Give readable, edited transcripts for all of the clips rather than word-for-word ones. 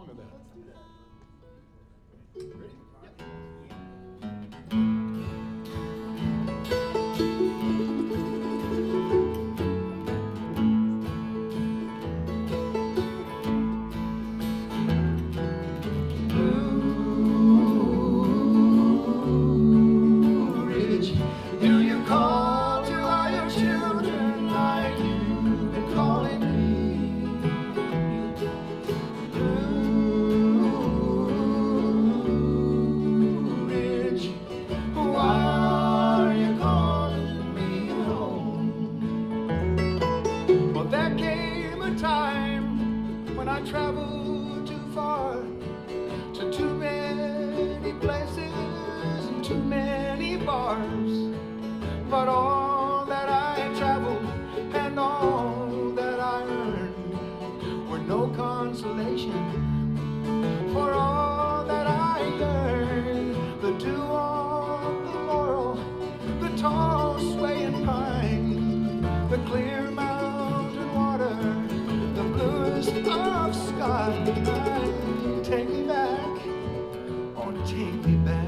of that. Ready? But all that I traveled and all that I earned were no consolation for all that I yearned. The dew on the laurel, the tall swaying pine, the clear mountain water, the bluest of sky. Take me back, oh, take me back.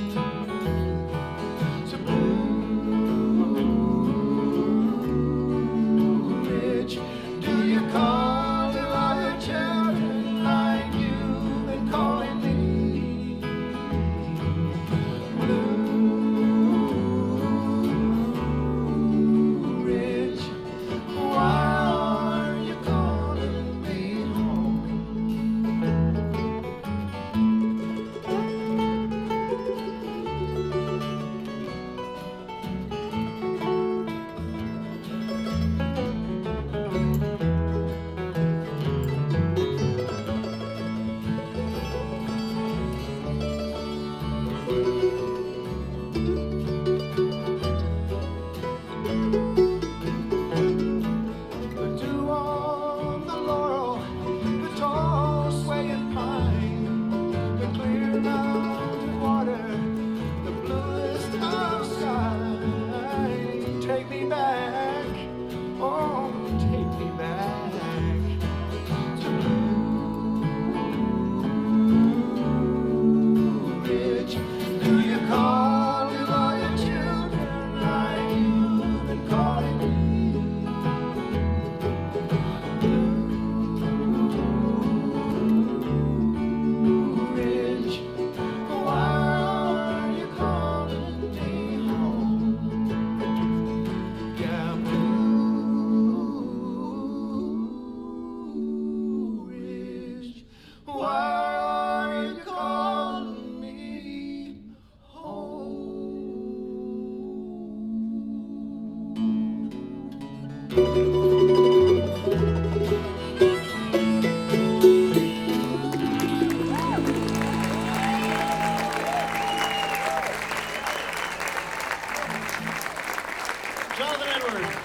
Jonathan Edwards.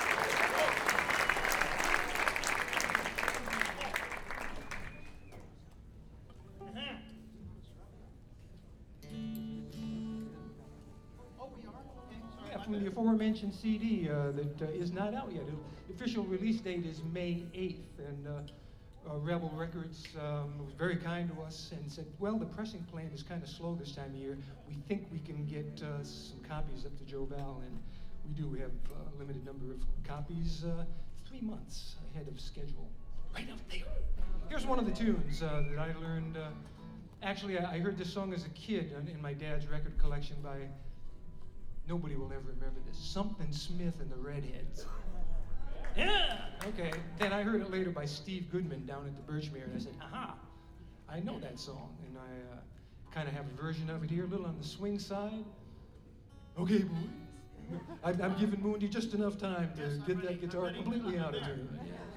Yeah, from the aforementioned CD that is not out yet. The official release date is May 8th, and Rebel Records was very kind to us and said, well, the pressing plant is kind of slow this time of year. We think we can get some copies up to Joe Val, and we do have a limited number of copies, 3 months ahead of schedule. Right up there. Here's one of the tunes that I learned. Actually, I heard this song as a kid in my dad's record collection by, nobody will ever remember this, Something Smith and the Redheads. Yeah, okay. Then I heard it later by Steve Goodman down at the Birchmere, and I said, aha, I know that song. And I kind of have a version of it here, a little on the swing side. Okay, boys. I'm giving Moondy just enough time to get that guitar completely out of tune. Yeah.